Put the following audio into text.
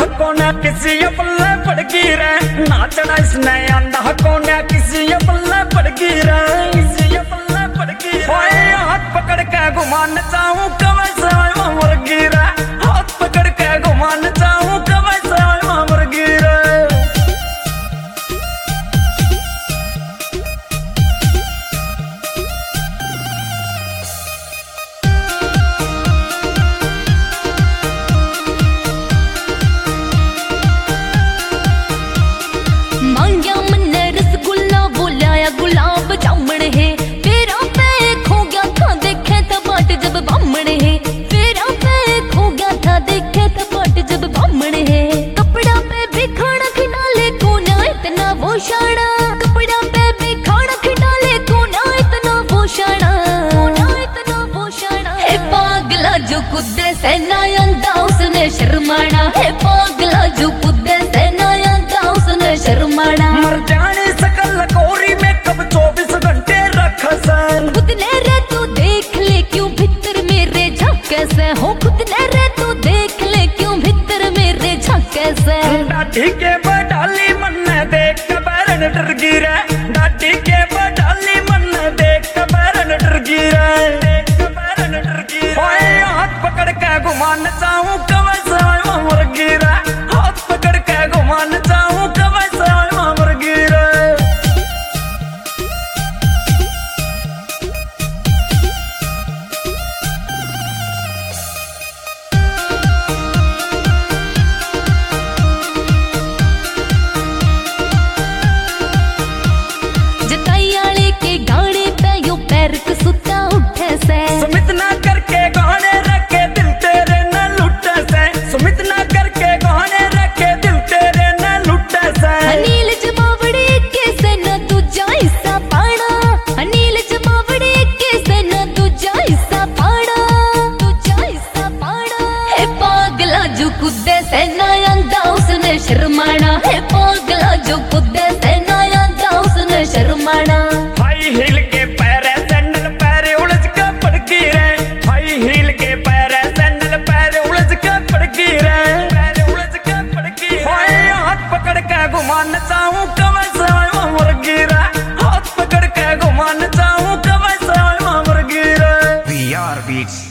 कोने किसी पल्ले पड़ गई रे, नाचना इसने आंदा कोने किसी पल्ले पड़ गई रे, किसी पल्ले पड़ गई रे। हाथ पकड़ के घुमान चाहूं कब से मर गई रे, हाथ पकड़ के घुमान चाहूं कब से मर गई रे। मांग्या मन रसगुल्ला बोलाया गुलाब जामुन है, तेरा पे खो गया था देखे था बाट जब बामण है, तेरा पे खो गया था देखे था बाट जब बामण है। कपड़ा पे भी खाना खिडाले को ना इतना वो शाना, कपड़ा पे भी खाना खिडाले को ना इतना वो शाना, इतना वो शाना। है पागला जो कुदे से ना आंदा उसने शर्माना, है पागला जो कुदे से ना आंदा उसने शर्माना। मर जाने सकल कोरी में कब 24 घंटे रख सन, खुद ने रे तू देख ले क्यों भीतर मेरे झांके से, हो खुद ने रे तू देख ले क्यों भीतर मेरे झांके से। डाटी के बडाली मन देख के बैरन डर गिरा, डाटी के बडाली मन देख के बैरन डर गिरा, देख के बैरन डर गिरा। हाथ पकड़ के घुमान चाहूं कब से मर गिरा, हाथ पकड़ के घुमान चाहूं कब से मर गिरा। जताई आले के गाने पे यो पैर सुता उठे से, सुमित ना करके गाने रखे दिल तेरे न लुटे से, सुमित ना करके गाने रखे दिल तेरे न लुटे से। अनिल जमावड़े के से न दूजा हिस्सा पाना, अनिल जमावड़े के से न दूजा हिस्सा पाना, दूजा हिस्सा पाना। है पागला जो कुदे से ना आंदा उसने शर्माना, है पागला जो कुदे से ना आंदा उसने शर्माना। हाई हील के पैर सैंडल पैर उलझ के पड़ गई रे, हाई हील के पैर सैंडल पैर उलझ के पड़ गई रे, पैर उलझ के पड़ गई रे। हाथ पकड़ के घुमान चाहूं कब से मर गिरा, हाथ पकड़ के घुमान चाहूं कब से मर गिरा। VR Beats।